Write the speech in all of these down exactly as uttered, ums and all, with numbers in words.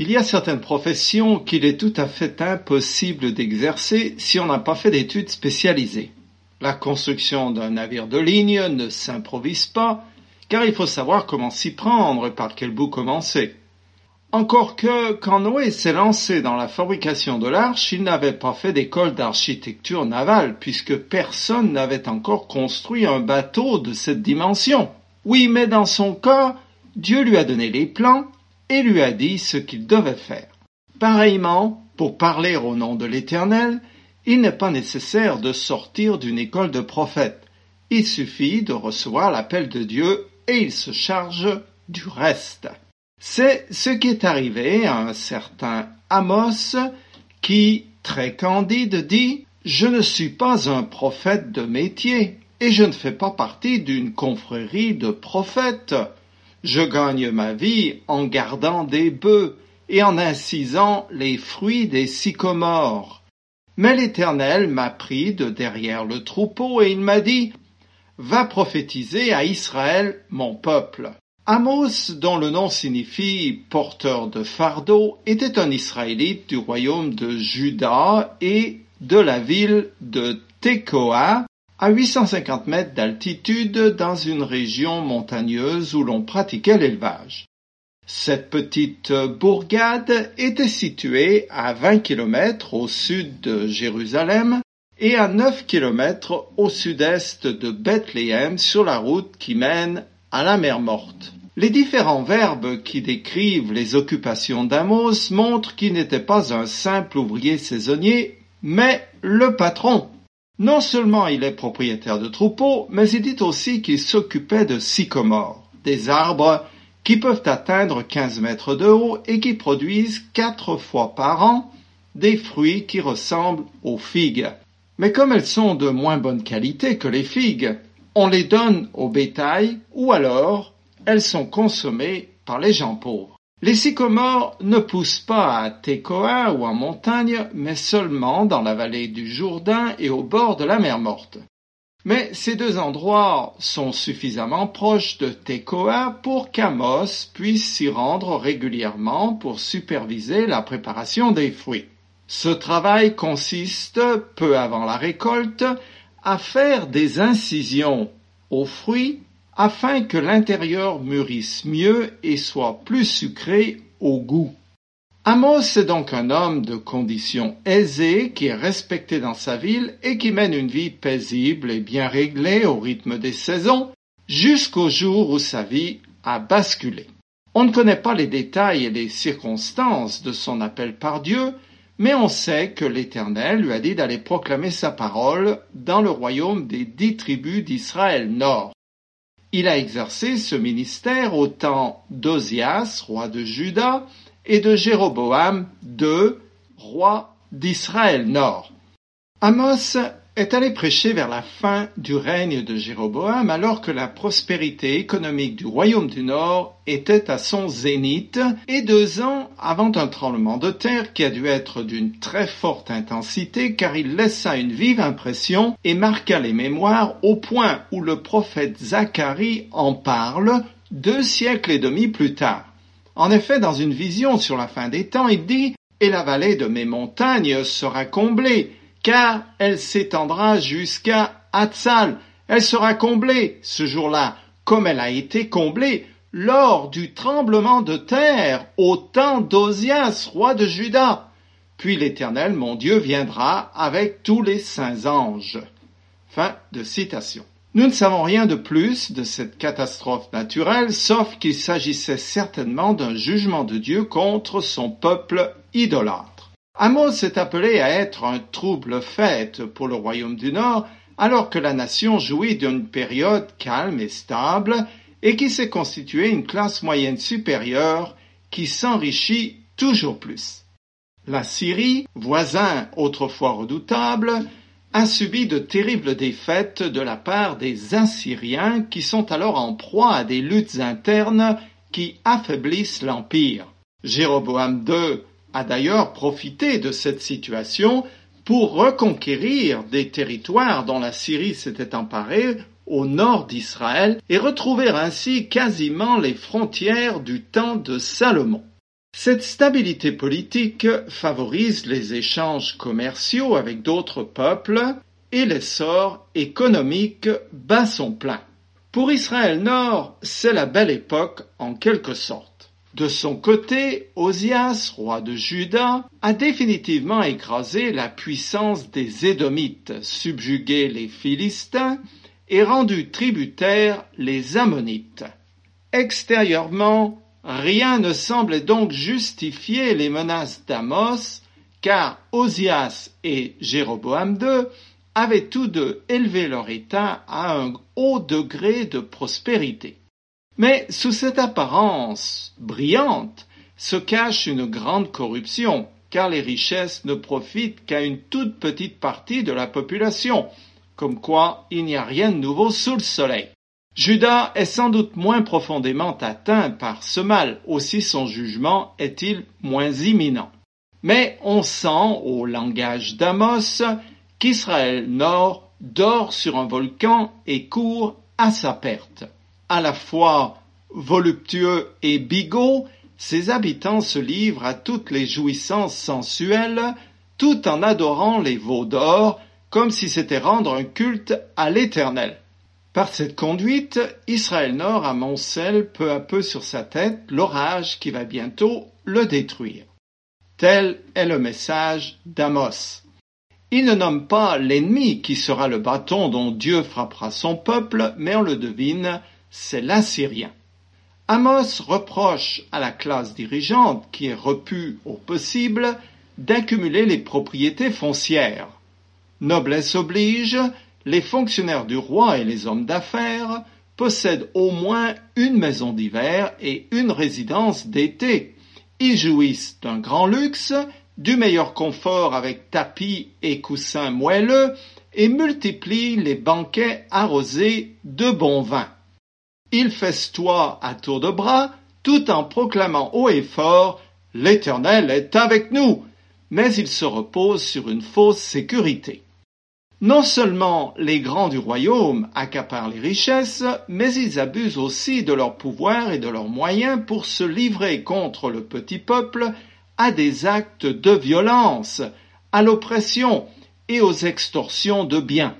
Il y a certaines professions qu'il est tout à fait impossible d'exercer si on n'a pas fait d'études spécialisées. La construction d'un navire de ligne ne s'improvise pas, car il faut savoir comment s'y prendre et par quel bout commencer. Encore que, quand Noé s'est lancé dans la fabrication de l'arche, il n'avait pas fait d'école d'architecture navale, puisque personne n'avait encore construit un bateau de cette dimension. Oui, mais dans son cas, Dieu lui a donné les plans et lui a dit ce qu'il devait faire. Pareillement, pour parler au nom de l'Éternel, il n'est pas nécessaire de sortir d'une école de prophètes. Il suffit de recevoir l'appel de Dieu et il se charge du reste. C'est ce qui est arrivé à un certain Amos qui, très candide, dit « Je ne suis pas un prophète de métier et je ne fais pas partie d'une confrérie de prophètes. Je gagne ma vie en gardant des bœufs et en incisant les fruits des sycomores. Mais l'Éternel m'a pris de derrière le troupeau et il m'a dit « Va prophétiser à Israël, mon peuple. » Amos, dont le nom signifie « porteur de fardeau », était un Israélite du royaume de Juda et de la ville de Tekoa, à huit cent cinquante mètres d'altitude dans une région montagneuse où l'on pratiquait l'élevage. Cette petite bourgade était située à vingt kilomètres au sud de Jérusalem et à neuf kilomètres au sud-est de Bethléem sur la route qui mène à la mer Morte. Les différents verbes qui décrivent les occupations d'Amos montrent qu'il n'était pas un simple ouvrier saisonnier, mais le patron. Non seulement il est propriétaire de troupeaux, mais il dit aussi qu'il s'occupait de sycomores, des arbres qui peuvent atteindre quinze mètres de haut et qui produisent quatre fois par an des fruits qui ressemblent aux figues. Mais comme elles sont de moins bonne qualité que les figues, on les donne au bétail ou alors elles sont consommées par les gens pauvres. Les sycomores ne poussent pas à Tekoa ou en montagne, mais seulement dans la vallée du Jourdain et au bord de la mer Morte. Mais ces deux endroits sont suffisamment proches de Tekoa pour qu'Amos puisse s'y rendre régulièrement pour superviser la préparation des fruits. Ce travail consiste, peu avant la récolte, à faire des incisions aux fruits afin que l'intérieur mûrisse mieux et soit plus sucré au goût. Amos est donc un homme de condition aisée qui est respecté dans sa ville et qui mène une vie paisible et bien réglée au rythme des saisons jusqu'au jour où sa vie a basculé. On ne connaît pas les détails et les circonstances de son appel par Dieu, mais on sait que l'Éternel lui a dit d'aller proclamer sa parole dans le royaume des dix tribus d'Israël Nord. Il a exercé ce ministère au temps d'Ozias, roi de Juda, et de Jéroboam deux, roi d'Israël Nord. Amos est allé prêcher vers la fin du règne de Jéroboam alors que la prospérité économique du royaume du Nord était à son zénith et deux ans avant un tremblement de terre qui a dû être d'une très forte intensité car il laissa une vive impression et marqua les mémoires au point où le prophète Zacharie en parle deux siècles et demi plus tard. En effet, dans une vision sur la fin des temps, il dit « Et la vallée de mes montagnes sera comblée, car elle s'étendra jusqu'à Hatzal. Elle sera comblée ce jour-là, comme elle a été comblée lors du tremblement de terre au temps d'Ozias, roi de Juda. Puis l'Éternel, mon Dieu, viendra avec tous les saints anges. » Fin de citation. Nous ne savons rien de plus de cette catastrophe naturelle, sauf qu'il s'agissait certainement d'un jugement de Dieu contre son peuple idolâtre. Amos est appelé à être un trouble fête pour le royaume du Nord, alors que la nation jouit d'une période calme et stable et qui s'est constituée une classe moyenne supérieure qui s'enrichit toujours plus. La Syrie, voisin autrefois redoutable, a subi de terribles défaites de la part des Assyriens qui sont alors en proie à des luttes internes qui affaiblissent l'empire. Jéroboam deux a d'ailleurs profité de cette situation pour reconquérir des territoires dont la Syrie s'était emparée au nord d'Israël et retrouver ainsi quasiment les frontières du temps de Salomon. Cette stabilité politique favorise les échanges commerciaux avec d'autres peuples et l'essor économique bat son plein. Pour Israël Nord, c'est la belle époque en quelque sorte. De son côté, Osias, roi de Juda, a définitivement écrasé la puissance des Édomites, subjugué les Philistins et rendu tributaires les Ammonites. Extérieurement, rien ne semblait donc justifier les menaces d'Amos, car Osias et Jéroboam deux avaient tous deux élevé leur État à un haut degré de prospérité. Mais sous cette apparence brillante se cache une grande corruption, car les richesses ne profitent qu'à une toute petite partie de la population, comme quoi il n'y a rien de nouveau sous le soleil. Juda est sans doute moins profondément atteint par ce mal, aussi son jugement est-il moins imminent. Mais on sent, au langage d'Amos, qu'Israël Nord dort sur un volcan et court à sa perte. À la fois voluptueux et bigots, ses habitants se livrent à toutes les jouissances sensuelles, tout en adorant les veaux d'or, comme si c'était rendre un culte à l'Éternel. Par cette conduite, Israël Nord amoncelle peu à peu sur sa tête l'orage qui va bientôt le détruire. Tel est le message d'Amos. Il ne nomme pas l'ennemi qui sera le bâton dont Dieu frappera son peuple, mais on le devine, c'est l'Assyrien. Amos reproche à la classe dirigeante, qui est repue au possible, d'accumuler les propriétés foncières. Noblesse oblige, les fonctionnaires du roi et les hommes d'affaires possèdent au moins une maison d'hiver et une résidence d'été. Ils jouissent d'un grand luxe, du meilleur confort avec tapis et coussins moelleux et multiplient les banquets arrosés de bon vin. Ils festoient à tour de bras tout en proclamant haut et fort « L'Éternel est avec nous », mais ils se reposent sur une fausse sécurité. Non seulement les grands du royaume accaparent les richesses, mais ils abusent aussi de leur pouvoir et de leurs moyens pour se livrer contre le petit peuple à des actes de violence, à l'oppression et aux extorsions de biens.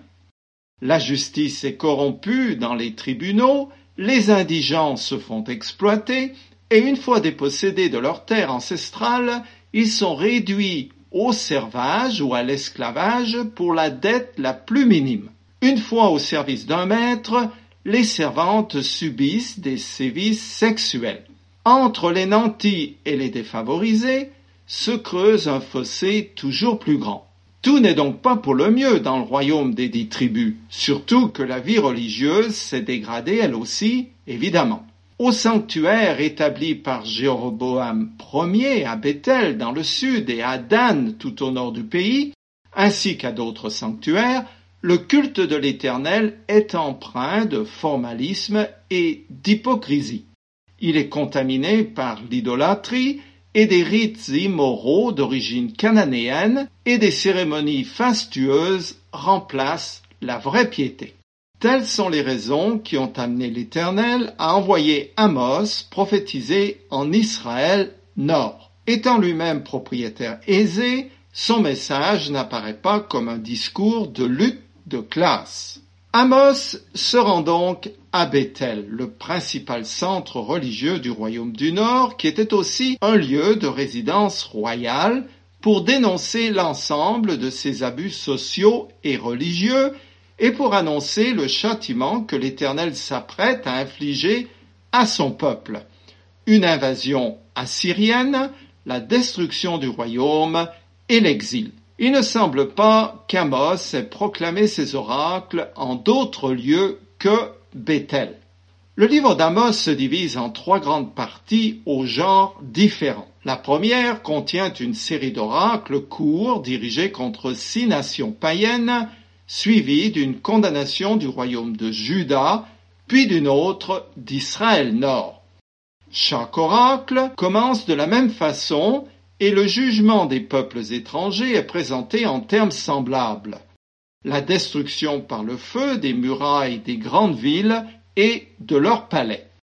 La justice est corrompue dans les tribunaux, les indigents se font exploiter, et une fois dépossédés de leurs terres ancestrales, ils sont réduits au servage ou à l'esclavage pour la dette la plus minime. Une fois au service d'un maître, les servantes subissent des sévices sexuels. Entre les nantis et les défavorisés se creuse un fossé toujours plus grand. Tout n'est donc pas pour le mieux dans le royaume des dix tribus, surtout que la vie religieuse s'est dégradée elle aussi, évidemment. Au sanctuaire établi par Jéroboam Ier à Béthel dans le sud et à Dan tout au nord du pays, ainsi qu'à d'autres sanctuaires, le culte de l'Éternel est empreint de formalisme et d'hypocrisie. Il est contaminé par l'idolâtrie et des rites immoraux d'origine cananéenne et des cérémonies fastueuses remplacent la vraie piété. Telles sont les raisons qui ont amené l'Éternel à envoyer Amos prophétiser en Israël Nord. Étant lui-même propriétaire aisé, son message n'apparaît pas comme un discours de lutte de classe. Amos se rend donc à Béthel, le principal centre religieux du royaume du Nord, qui était aussi un lieu de résidence royale, pour dénoncer l'ensemble de ces abus sociaux et religieux et pour annoncer le châtiment que l'Éternel s'apprête à infliger à son peuple. Une invasion assyrienne, la destruction du royaume et l'exil. Il ne semble pas qu'Amos ait proclamé ses oracles en d'autres lieux que Béthel. Le livre d'Amos se divise en trois grandes parties aux genres différents. La première contient une série d'oracles courts dirigés contre six nations païennes, suivie d'une condamnation du royaume de Juda, puis d'une autre d'Israël Nord. Chaque oracle commence de la même façon et le jugement des peuples étrangers est présenté en termes semblables. La destruction par le feu des murailles des grandes villes et de leurs palais.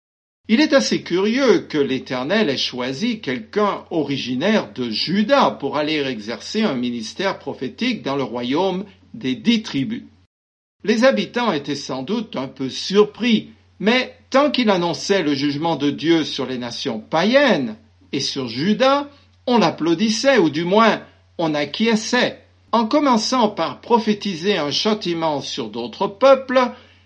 Il est assez curieux que l'Éternel ait choisi quelqu'un originaire de Juda pour aller exercer un ministère prophétique dans le royaume des dix tribus. Les habitants étaient sans doute un peu surpris, mais tant qu'il annonçait le jugement de Dieu sur les nations païennes et sur Juda, on l'applaudissait ou du moins on acquiesçait. En commençant par prophétiser un châtiment sur d'autres peuples,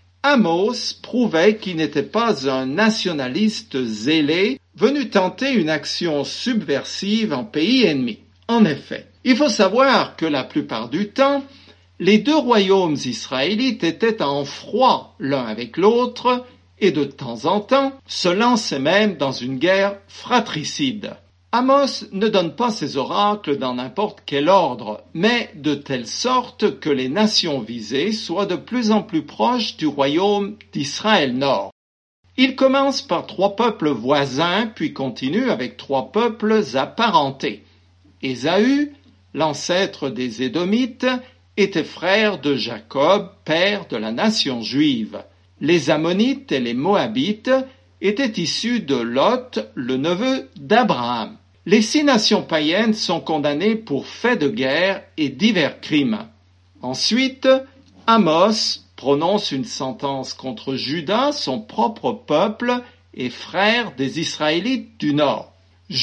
Amos prouvait qu'il n'était pas un nationaliste zélé venu tenter une action subversive en pays ennemi. En effet, il faut savoir que la plupart du temps, les deux royaumes israélites étaient en froid l'un avec l'autre et de temps en temps se lançaient même dans une guerre fratricide. Amos ne donne pas ses oracles dans n'importe quel ordre, mais de telle sorte que les nations visées soient de plus en plus proches du royaume d'Israël Nord. Il commence par trois peuples voisins, puis continue avec trois peuples apparentés. Ésaü, l'ancêtre des Édomites, était frère de Jacob, père de la nation juive. Les Ammonites et les Moabites étaient issus de Lot, le neveu d'Abraham. Les six nations païennes sont condamnées pour faits de guerre et divers crimes. Ensuite, Amos prononce une sentence contre Juda, son propre peuple et frère des Israélites du Nord.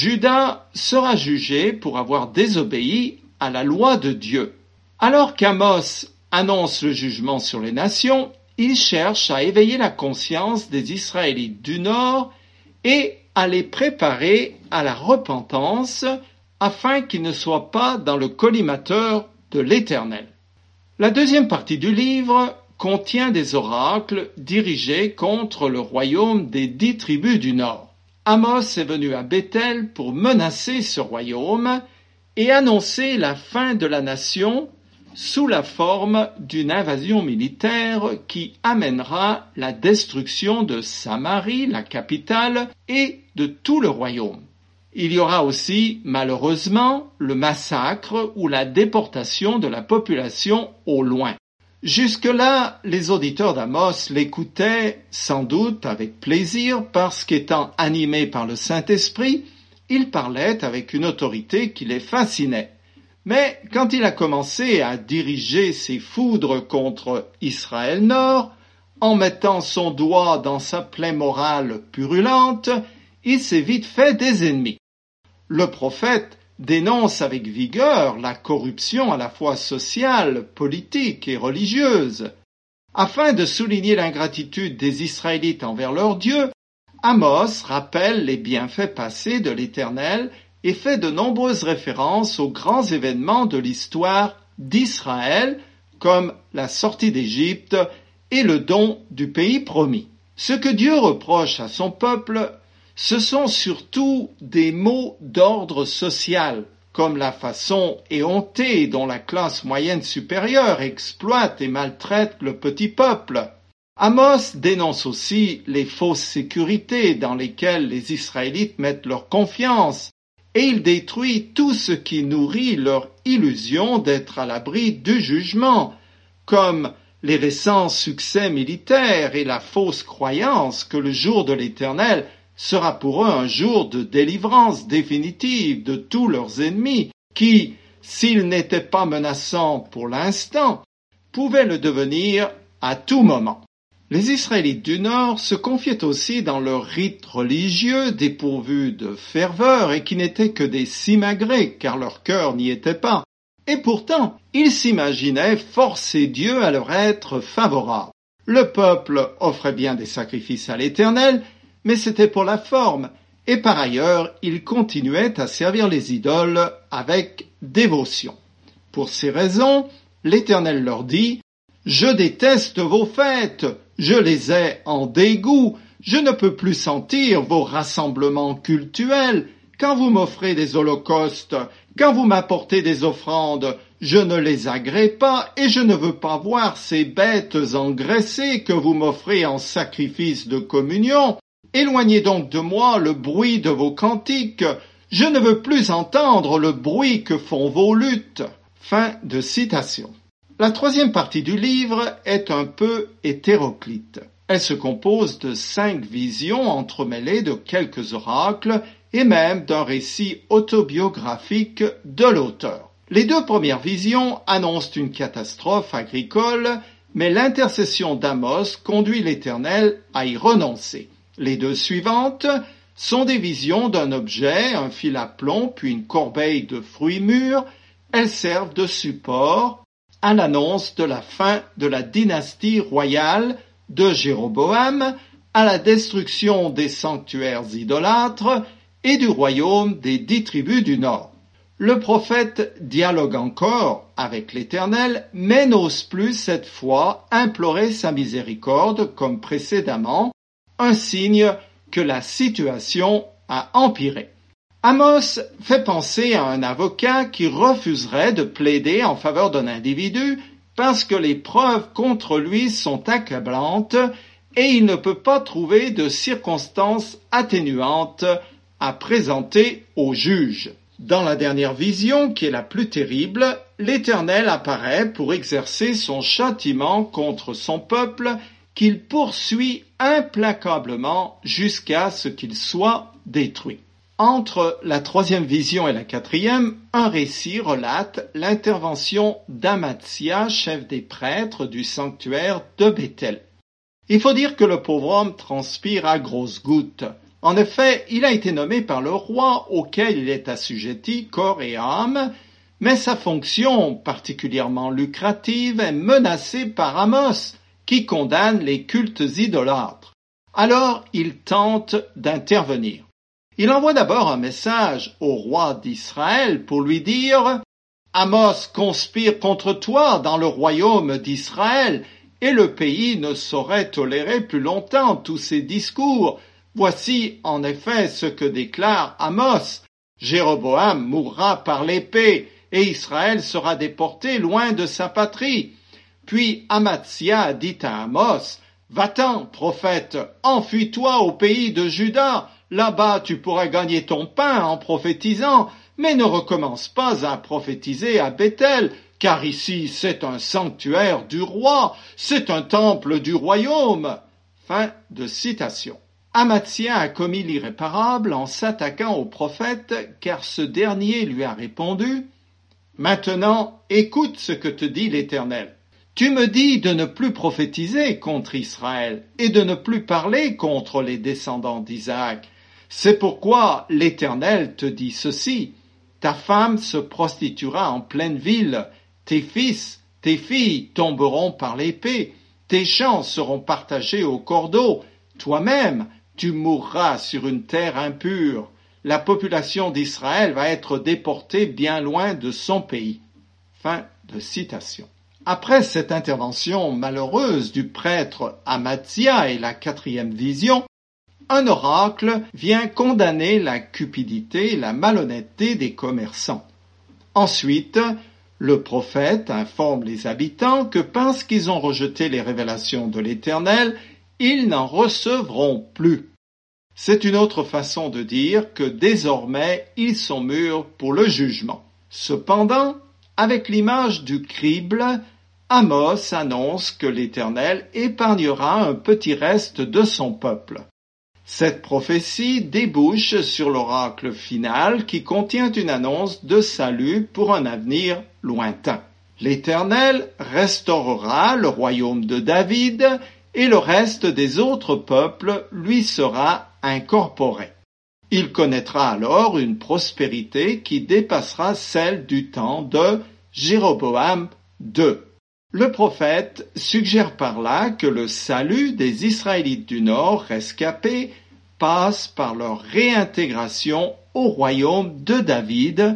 Juda sera jugé pour avoir désobéi à la loi de Dieu. Alors qu'Amos annonce le jugement sur les nations, il cherche à éveiller la conscience des Israélites du Nord et à les préparer à la repentance afin qu'ils ne soient pas dans le collimateur de l'Éternel. La deuxième partie du livre contient des oracles dirigés contre le royaume des dix tribus du Nord. Amos est venu à Béthel pour menacer ce royaume et annoncer la fin de la nation sous la forme d'une invasion militaire qui amènera la destruction de Samarie, la capitale, et de tout le royaume. Il y aura aussi, malheureusement, le massacre ou la déportation de la population au loin. Jusque-là, les auditeurs d'Amos l'écoutaient sans doute avec plaisir parce qu'étant animés par le Saint-Esprit, il parlait avec une autorité qui les fascinait. Mais quand il a commencé à diriger ses foudres contre Israël Nord, en mettant son doigt dans sa plaie morale purulente, il s'est vite fait des ennemis. Le prophète dénonce avec vigueur la corruption à la fois sociale, politique et religieuse. Afin de souligner l'ingratitude des Israélites envers leur Dieu, Amos rappelle les bienfaits passés de l'Éternel et fait de nombreuses références aux grands événements de l'histoire d'Israël, comme la sortie d'Égypte et le don du pays promis. Ce que Dieu reproche à son peuple, ce sont surtout des maux d'ordre social, comme la façon éhontée dont la classe moyenne supérieure exploite et maltraite le petit peuple. Amos dénonce aussi les fausses sécurités dans lesquelles les Israélites mettent leur confiance, et il détruit tout ce qui nourrit leur illusion d'être à l'abri du jugement, comme les récents succès militaires et la fausse croyance que le jour de l'Éternel sera pour eux un jour de délivrance définitive de tous leurs ennemis, qui, s'ils n'étaient pas menaçants pour l'instant, pouvaient le devenir à tout moment. Les Israélites du Nord se confiaient aussi dans leurs rites religieux dépourvus de ferveur et qui n'étaient que des simagrées, car leur cœur n'y était pas. Et pourtant, ils s'imaginaient forcer Dieu à leur être favorable. Le peuple offrait bien des sacrifices à l'Éternel, mais c'était pour la forme, et par ailleurs, ils continuaient à servir les idoles avec dévotion. Pour ces raisons, l'Éternel leur dit « Je déteste vos fêtes, je les ai en dégoût, je ne peux plus sentir vos rassemblements cultuels. Quand vous m'offrez des holocaustes, quand vous m'apportez des offrandes, je ne les agrée pas et je ne veux pas voir ces bêtes engraissées que vous m'offrez en sacrifice de communion. Éloignez donc de moi le bruit de vos cantiques, je ne veux plus entendre le bruit que font vos luttes. » Fin de citation. La troisième partie du livre est un peu hétéroclite. Elle se compose de cinq visions entremêlées de quelques oracles et même d'un récit autobiographique de l'auteur. Les deux premières visions annoncent une catastrophe agricole, mais l'intercession d'Amos conduit l'Éternel à y renoncer. Les deux suivantes sont des visions d'un objet, un fil à plomb, puis une corbeille de fruits mûrs. Elles servent de support à l'annonce de la fin de la dynastie royale de Jéroboam, à la destruction des sanctuaires idolâtres et du royaume des dix tribus du Nord. Le prophète dialogue encore avec l'Éternel, mais n'ose plus cette fois implorer sa miséricorde comme précédemment, un signe que la situation a empiré. Amos fait penser à un avocat qui refuserait de plaider en faveur d'un individu parce que les preuves contre lui sont accablantes et il ne peut pas trouver de circonstances atténuantes à présenter au juge. Dans la dernière vision, qui est la plus terrible, l'Éternel apparaît pour exercer son châtiment contre son peuple qu'il poursuit implacablement jusqu'à ce qu'il soit détruit. Entre la troisième vision et la quatrième, un récit relate l'intervention d'Amatsia, chef des prêtres du sanctuaire de Béthel. Il faut dire que le pauvre homme transpire à grosses gouttes. En effet, il a été nommé par le roi auquel il est assujetti corps et âme, mais sa fonction, particulièrement lucrative, est menacée par Amos, qui condamne les cultes idolâtres. Alors il tente d'intervenir. Il envoie d'abord un message au roi d'Israël pour lui dire « Amos conspire contre toi dans le royaume d'Israël, et le pays ne saurait tolérer plus longtemps tous ces discours. Voici en effet ce que déclare Amos. Jéroboam mourra par l'épée, et Israël sera déporté loin de sa patrie. » Puis Amatsia dit à Amos « Va-t'en, prophète, enfuis-toi au pays de Juda. Là-bas tu pourras gagner ton pain en prophétisant, mais ne recommence pas à prophétiser à Béthel, car ici c'est un sanctuaire du roi, c'est un temple du royaume. » Fin de citation. Amatsia a commis l'irréparable en s'attaquant au prophète, car ce dernier lui a répondu « Maintenant, écoute ce que te dit l'Éternel. Tu me dis de ne plus prophétiser contre Israël et de ne plus parler contre les descendants d'Isaac. C'est pourquoi l'Éternel te dit ceci. Ta femme se prostituera en pleine ville, tes fils, tes filles tomberont par l'épée, tes champs seront partagés au cordeau, toi-même tu mourras sur une terre impure. La population d'Israël va être déportée bien loin de son pays. » Fin de citation. Après cette intervention malheureuse du prêtre Amatsia et la quatrième vision, un oracle vient condamner la cupidité et la malhonnêteté des commerçants. Ensuite, le prophète informe les habitants que parce qu'ils ont rejeté les révélations de l'Éternel, ils n'en recevront plus. C'est une autre façon de dire que désormais ils sont mûrs pour le jugement. Cependant, avec l'image du crible, Amos annonce que l'Éternel épargnera un petit reste de son peuple. Cette prophétie débouche sur l'oracle final qui contient une annonce de salut pour un avenir lointain. L'Éternel restaurera le royaume de David et le reste des autres peuples lui sera incorporé. Il connaîtra alors une prospérité qui dépassera celle du temps de Jéroboam deux. Le prophète suggère par là que le salut des Israélites du Nord rescapés passe par leur réintégration au royaume de David,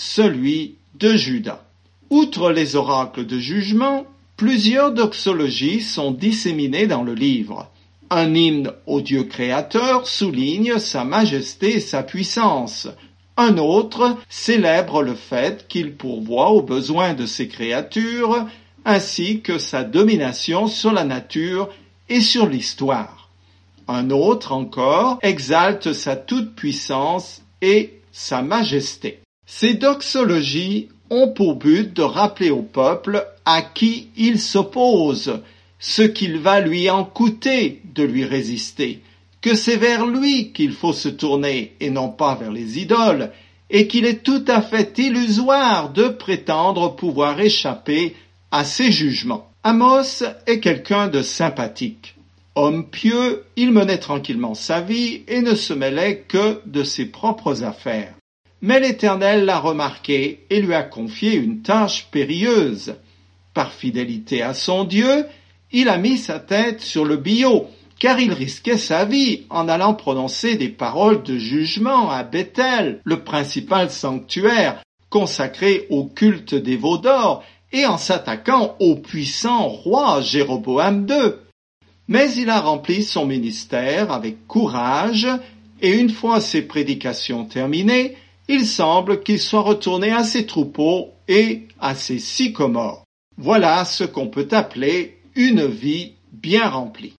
celui de Juda. Outre les oracles de jugement, plusieurs doxologies sont disséminées dans le livre. Un hymne au Dieu créateur souligne sa majesté et sa puissance. Un autre célèbre le fait qu'il pourvoit aux besoins de ses créatures, ainsi que sa domination sur la nature et sur l'histoire. Un autre encore exalte sa toute-puissance et sa majesté. Ces doxologies ont pour but de rappeler au peuple à qui il s'oppose, ce qu'il va lui en coûter de lui résister, que c'est vers lui qu'il faut se tourner et non pas vers les idoles, et qu'il est tout à fait illusoire de prétendre pouvoir échapper à ses jugements. Amos est quelqu'un de sympathique. Homme pieux, il menait tranquillement sa vie et ne se mêlait que de ses propres affaires. Mais l'Éternel l'a remarqué et lui a confié une tâche périlleuse. Par fidélité à son Dieu, il a mis sa tête sur le billot, car il risquait sa vie en allant prononcer des paroles de jugement à Béthel, le principal sanctuaire consacré au culte des veaux d'or, et en s'attaquant au puissant roi Jéroboam deux. Mais il a rempli son ministère avec courage, et une fois ses prédications terminées, il semble qu'il soit retourné à ses troupeaux et à ses sycomores. Voilà ce qu'on peut appeler une vie bien remplie.